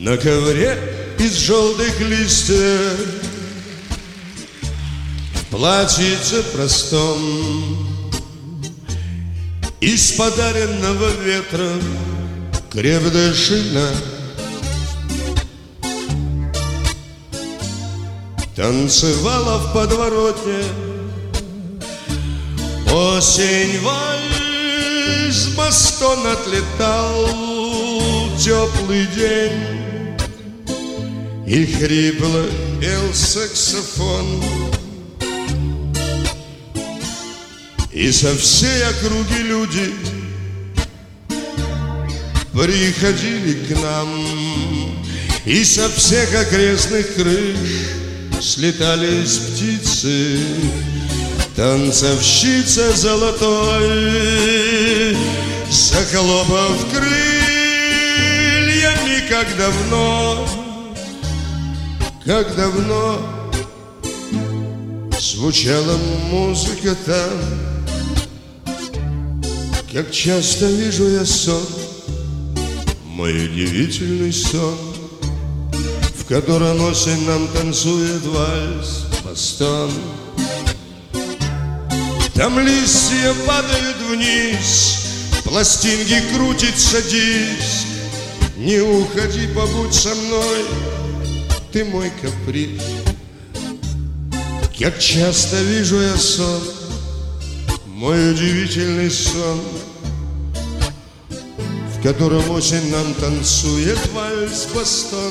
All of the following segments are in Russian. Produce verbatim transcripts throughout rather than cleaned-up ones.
На ковре из желтых листьев, в платьице простом, из подаренного ветром крепдышина танцевала в подворотне. Осень вальс, бастон отлетал, теплый день, и хрипло пел саксофон. И со всей округи люди приходили к нам, и со всех окрестных крыш слетались птицы. Танцовщица золотой, захлопав крыльями, как давно, как давно звучала музыка там. Как часто вижу я сон, мой удивительный сон, в котором осень нам танцует вальс, бастон. Там листья падают вниз, пластинки крутится диск. Не уходи, побудь со мной, ты мой каприз. Как часто вижу я сон, мой удивительный сон, в котором осень нам танцует вальс, бастон.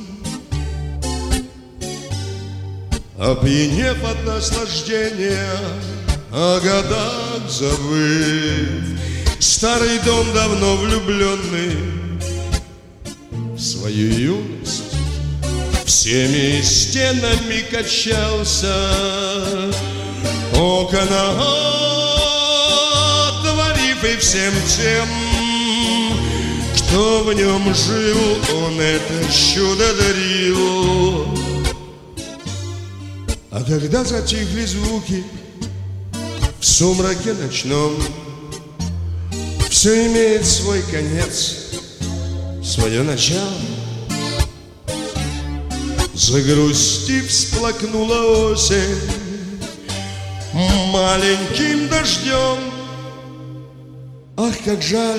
Опьянев от наслаждения, о годах забыв, старый дом давно влюбленный в свою юность всеми стенами качался. Окна отворив, и всем тем, кто в нем жил, он это чудо дарил. А когда затихли звуки в сумраке ночном, все имеет свой конец, свое начало. Загрустив, всплакнула осень маленьким дождем. Ах, как жаль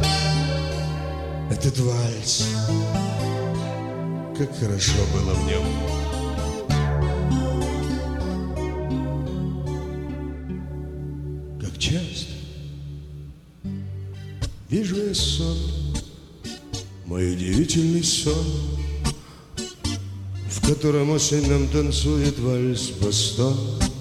этот вальс, как хорошо было в нем. Как часто вижу я сон, мой удивительный сон, в котором осень нам танцует вальс, бастон.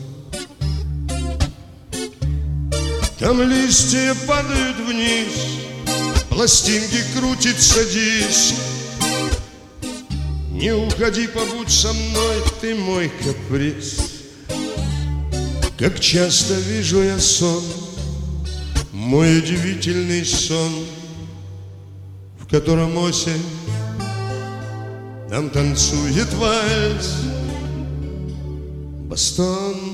Там листья падают вниз, пластинки крутится диск. Не уходи, побудь со мной, ты мой каприз. Как часто вижу я сон, мой удивительный сон, в котором осень нам танцует вальс, бастон.